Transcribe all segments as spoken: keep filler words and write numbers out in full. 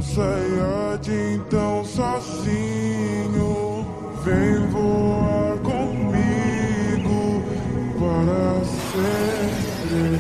saia de então sozinho. Vem voar comigo para sempre.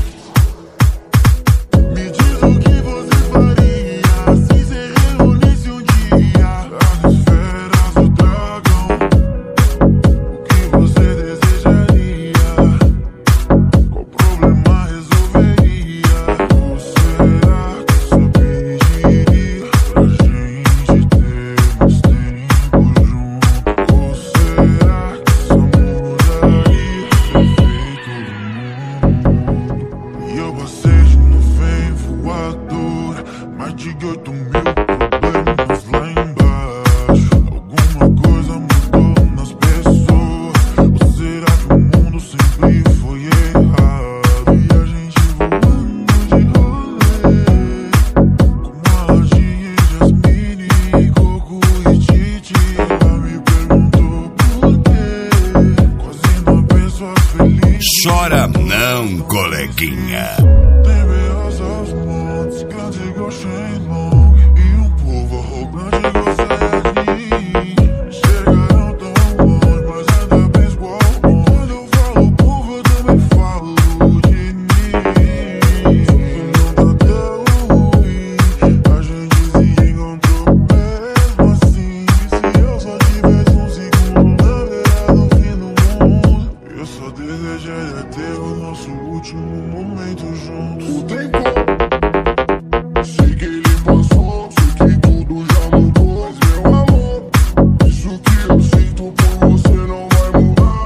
Me diz o que você faria se se reunisse um dia as esferas do dragão. O que você desejaria? Qual problema resolveria? Ou será que só pediria pra gente ter mais tempo junto? Ou será que só mudaria o efeito do mundo? E eu passei de nuvem voadora, mais de oito mil problemas lá embaixo. Alguma coisa mudou nas pessoas. Ou será que o mundo sempre foi errado? E a gente voando de rolê, como a Latinha, Jasmine, Coco e Titi. Ela me perguntou por quê, quase não penso a feliz. Chora não, coleguinha. Tem berras aos montes, grande igual Shenlong, e um povo arrogante igual Saiyajin. Chegaram tão longe, mas ainda penso igual bom. Quando eu falo povo, eu também falo de mim. Só que não tá tão ruim, a gente se encontrou mesmo assim. E se eu só tivesse um segundo na beira do fim do mundo, eu só desejaria ter o nosso último momento juntos. O tempo, sei que ele passou, sei que tudo já mudou. Mas meu amor, isso que eu sinto por você não vai mudar.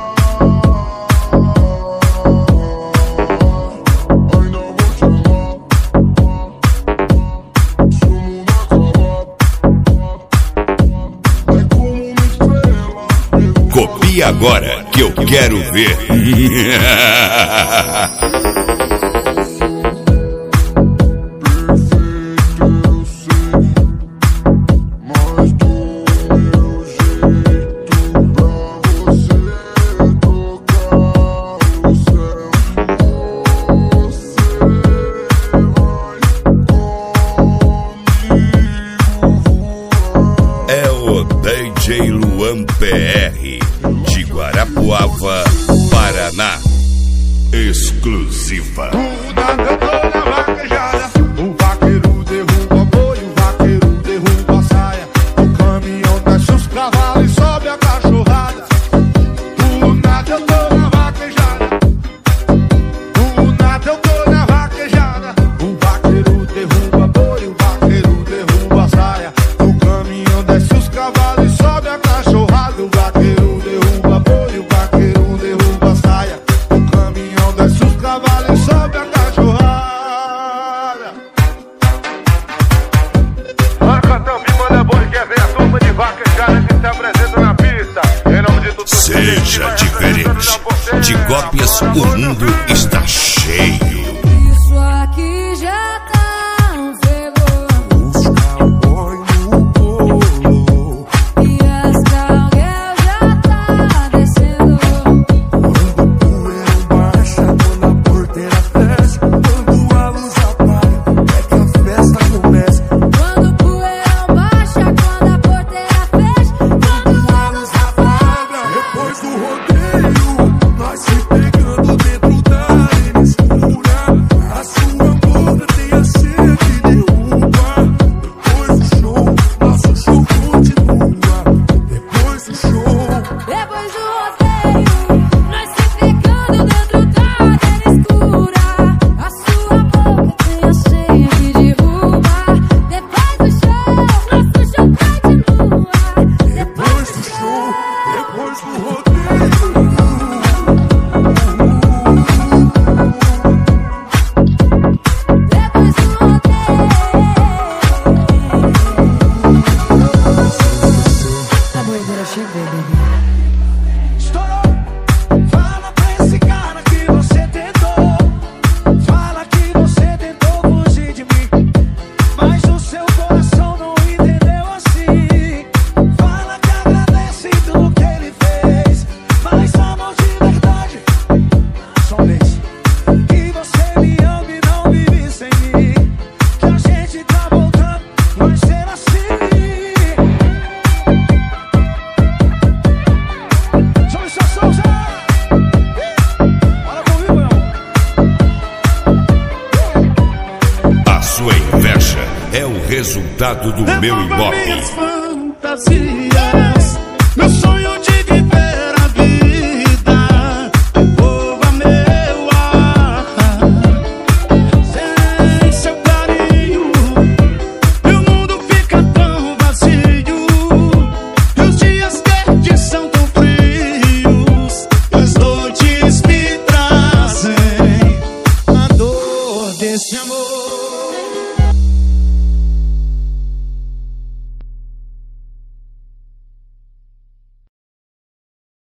Ainda vou te amar, se o mundo acabar. É como uma estrela. Copia agora que eu quero ver. Perfeito eu sei, mas do meu jeito pra você tocar o céu. Você vai comigo voar. É o D J Luan P R de Guarapuava, Paraná. Exclusiva. Mudando, eu tô na vaquejada. O vaqueiro derruba boi, o vaqueiro derruba a saia. O caminhão desce os cavalos e sobe a cachorrada. Do nada eu tô na vaquejada. Do nada eu tô na vaquejada. O vaqueiro derruba boi, o vaqueiro derruba a saia. O caminhão desce os cavalos e sobe a cachorrada. O vaqueiro derruba boi, o vaqueiro derruba a saia. O caminhão desce os cavalos e sobe a cachorrada. é o resultado do meu Devolva Ibope. minhas fantasias, meu sonho de viver a vida. Devolva meu ar, sem seu carinho meu mundo fica tão vazio. E os dias verdes são tão frios, as noites me trazem a dor desse amor.